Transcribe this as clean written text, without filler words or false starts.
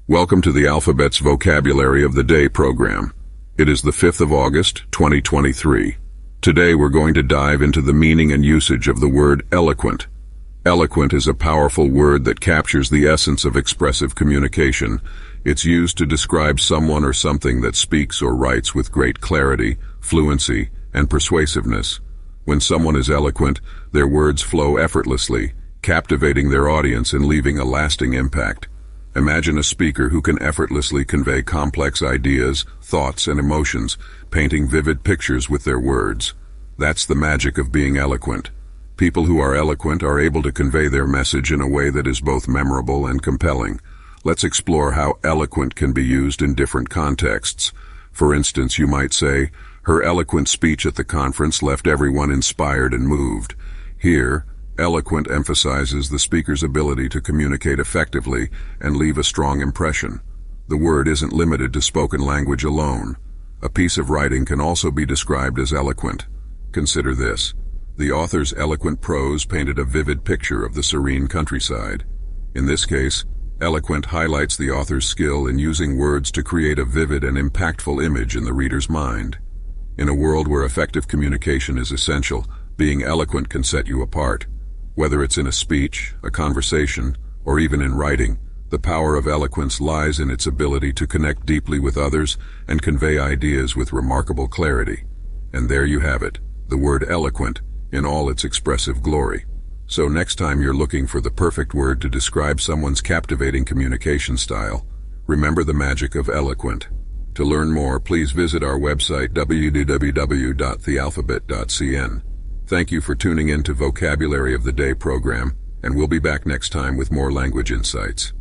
Welcome to the Alphabet's Vocabulary of the Day program. It is the 5th of August, 2023. Today we're going to dive into the meaning and usage of the word eloquent. Eloquent is a powerful word that captures the essence of expressive communication. It's used to describe someone or something that speaks or writes with great clarity, fluency, and persuasiveness. When someone is eloquent, their words flow effortlessly, captivating their audience and leaving a lasting impact. Imagine a speaker who can effortlessly convey complex ideas, thoughts, and emotions, painting vivid pictures with their words. That's the magic of being eloquent. People who are eloquent are able to convey their message in a way that is both memorable and compelling. Let's explore how eloquent can be used in different contexts. For instance, you might say, "Her eloquent speech at the conference left everyone inspired and moved." Here, eloquent emphasizes the speaker's ability to communicate effectively and leave a strong impression. The word isn't limited to spoken language alone. A piece of writing can also be described as eloquent. Consider this. The author's eloquent prose painted a vivid picture of the serene countryside. In this case, eloquent highlights the author's skill in using words to create a vivid and impactful image in the reader's mind. In a world where effective communication is essential, being eloquent can set you apart. Whether it's in a speech, a conversation, or even in writing, the power of eloquence lies in its ability to connect deeply with others and convey ideas with remarkable clarity. And there you have it, the word eloquent, in all its expressive glory. So next time you're looking for the perfect word to describe someone's captivating communication style, remember the magic of eloquent. To learn more, please visit our website www.thealphabet.cn. Thank you for tuning in to Vocabulary of the Day program, and we'll be back next time with more language insights.